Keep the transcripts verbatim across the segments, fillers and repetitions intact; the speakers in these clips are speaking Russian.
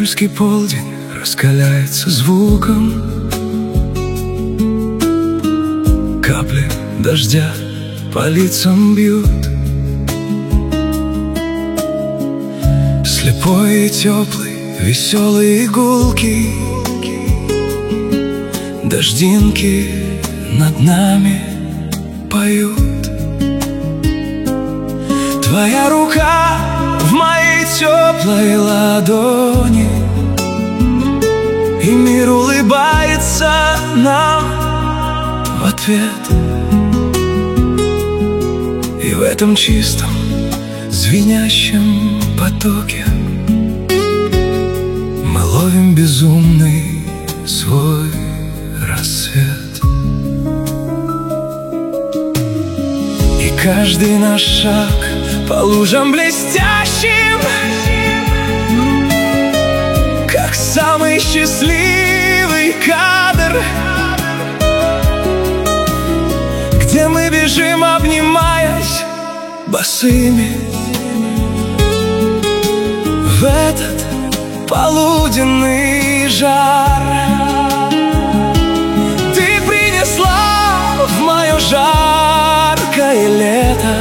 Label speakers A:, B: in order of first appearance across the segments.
A: Июльский полдень раскаляется звуком, капли дождя по лицам бьют. Слепой и теплый, веселый и гулкий, дождинки над нами поют. Твоя рука в моей теплой ладони, и мир улыбается нам в ответ. И в этом чистом, звенящем потоке мы ловим безумный свой рассвет. И каждый наш шаг по лужам блестящим, как самый счастливый кадр, где мы бежим, обнимаясь босыми в этот полуденный жар. Ты принесла в мое жаркое лето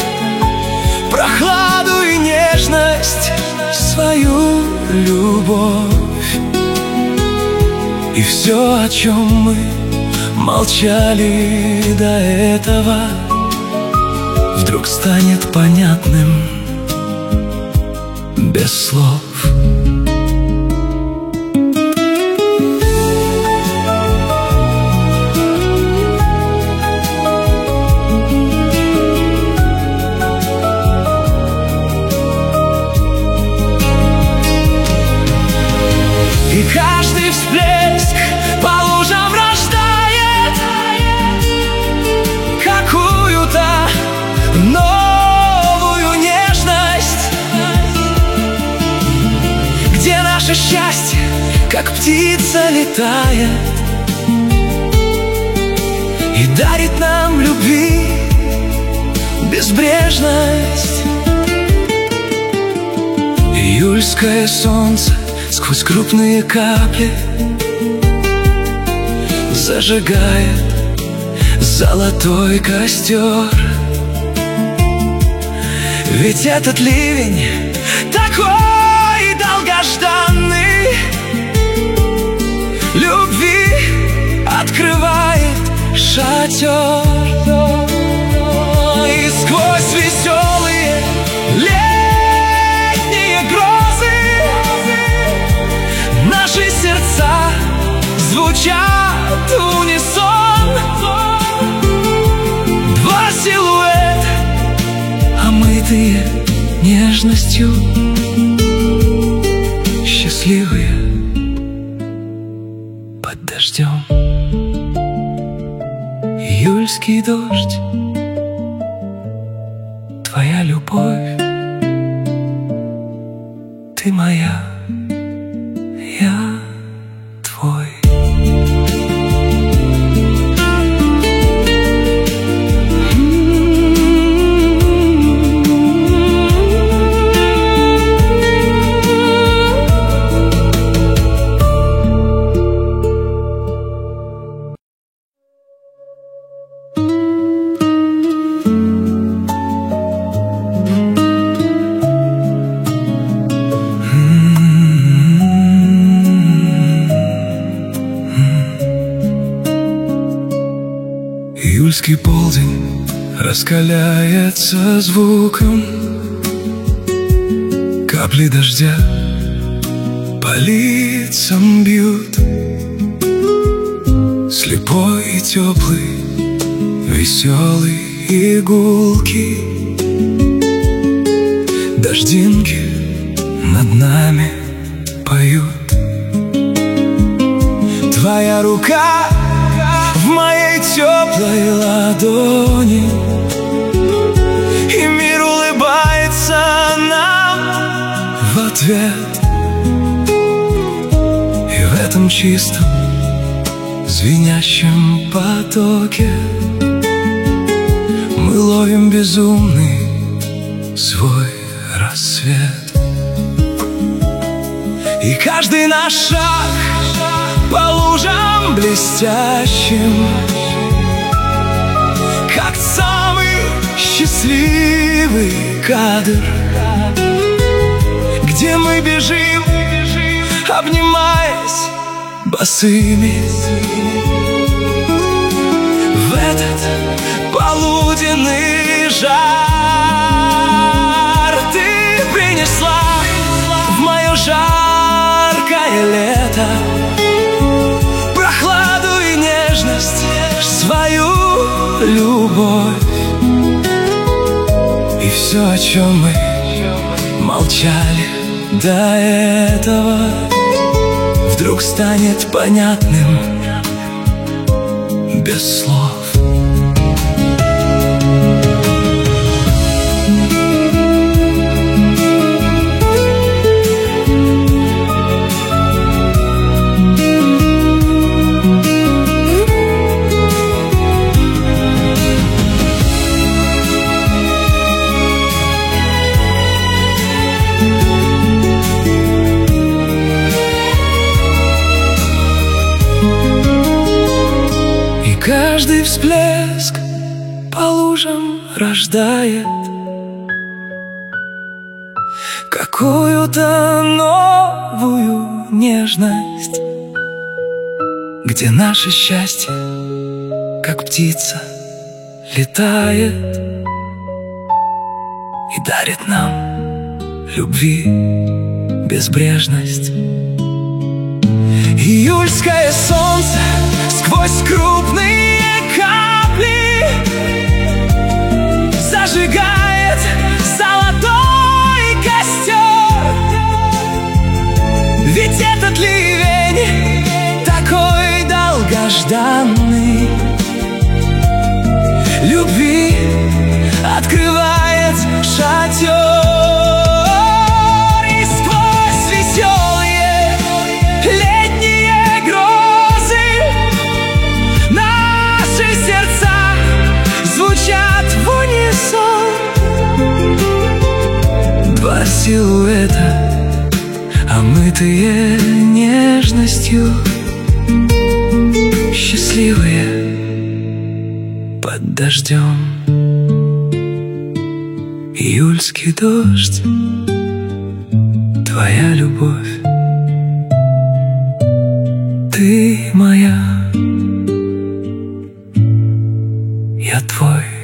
A: прохладу и нежность, свою любовь. И все, о чем мы молчали до этого, вдруг станет понятным без слов. И каждый всплеск по лужам рождает какую-то новую нежность, где наше счастье, как птица, летает и дарит нам любви безбрежность. Июльское солнце сквозь крупные капли зажигает золотой костер. Ведь этот ливень такой долгожданный любви открывает шатер. И сквозь веселые летние грозы наши сердца звучат в унисон. Два силуэта, омытые нежностью, счастливые под дождем. Июльский дождь, твоя любовь, ты моя, я твой. Июльский полдень раскаляется звуком, капли дождя по лицам бьют. Слепой и теплый, веселый и гулкий, дождинки над нами поют. Твоя рука в моей теплой ладони, и мир улыбается нам в ответ. И в этом чистом, звенящем потоке мы ловим безумный свой рассвет. И каждый наш шаг по лужам блестящим, как самый счастливый кадр, где мы бежим, обнимаясь босыми. В этот полуденный жар ты принесла в мое жаркое лето прохладу и нежность, свою любовь. И все, о чем мы молчали до этого, вдруг станет понятным без слов. Каждый всплеск по лужам рождает какую-то новую нежность, где наше счастье, как птица, летает и дарит нам любви безбрежность. Июльское солнце сквозь крупные капли зажигает золотой костер. Ведь этот ливень такой долгожданный, любви открывает шатер. Два силуэта, омытые нежностью, счастливые под дождем. Июльский дождь, твоя любовь, ты моя, я твой.